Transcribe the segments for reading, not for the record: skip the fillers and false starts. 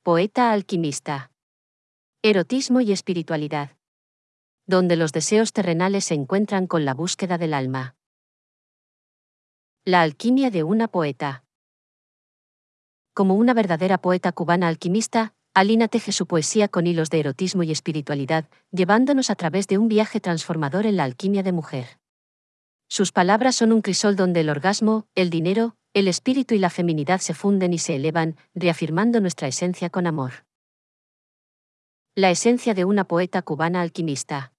Poeta alquimista. Erotismo y espiritualidad. Donde los deseos terrenales se encuentran con la búsqueda del alma. La alquimia de una poeta. Como una verdadera poeta cubana alquimista, Alina teje su poesía con hilos de erotismo y espiritualidad, llevándonos a través de un viaje transformador en la alquimia de mujer. Sus palabras son un crisol donde el orgasmo, el dinero, el espíritu y la feminidad se funden y se elevan, reafirmando nuestra esencia con amor. La esencia de una poeta cubana alquimista.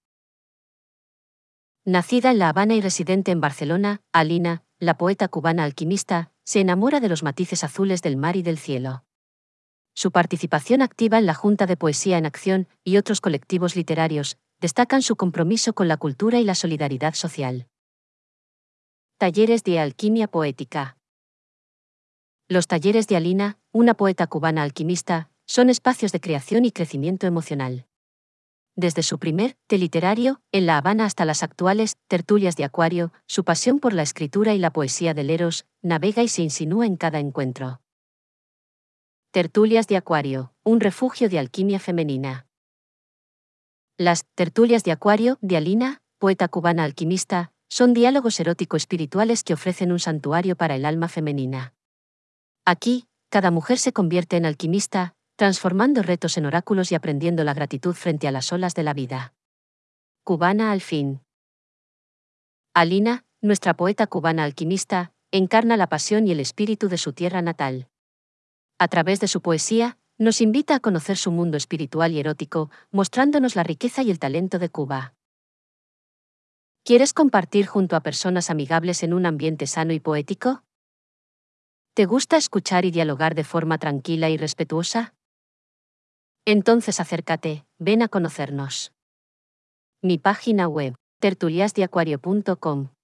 Nacida en La Habana y residente en Barcelona, Alina, la poeta cubana alquimista, se enamora de los matices azules del mar y del cielo. Su participación activa en la Junta de Poesía en Acción y otros colectivos literarios destacan su compromiso con la cultura y la solidaridad social. Talleres de alquimia poética. Los talleres de Alina, una poeta cubana alquimista, son espacios de creación y crecimiento emocional. Desde su primer té literario, en La Habana, hasta las actuales tertulias de Acuario, su pasión por la escritura y la poesía del Eros navega y se insinúa en cada encuentro. Tertulias de Acuario, un refugio de alquimia femenina. Las tertulias de Acuario, de Alina, poeta cubana alquimista, son diálogos erótico-espirituales que ofrecen un santuario para el alma femenina. Aquí, cada mujer se convierte en alquimista, transformando retos en oráculos y aprendiendo la gratitud frente a las olas de la vida. Cubana al fin. Alina, nuestra poeta cubana alquimista, encarna la pasión y el espíritu de su tierra natal. A través de su poesía, nos invita a conocer su mundo espiritual y erótico, mostrándonos la riqueza y el talento de Cuba. ¿Quieres compartir junto a personas amigables en un ambiente sano y poético? ¿Te gusta escuchar y dialogar de forma tranquila y respetuosa? Entonces acércate, ven a conocernos. Mi página web, tertuliasdeacuario.com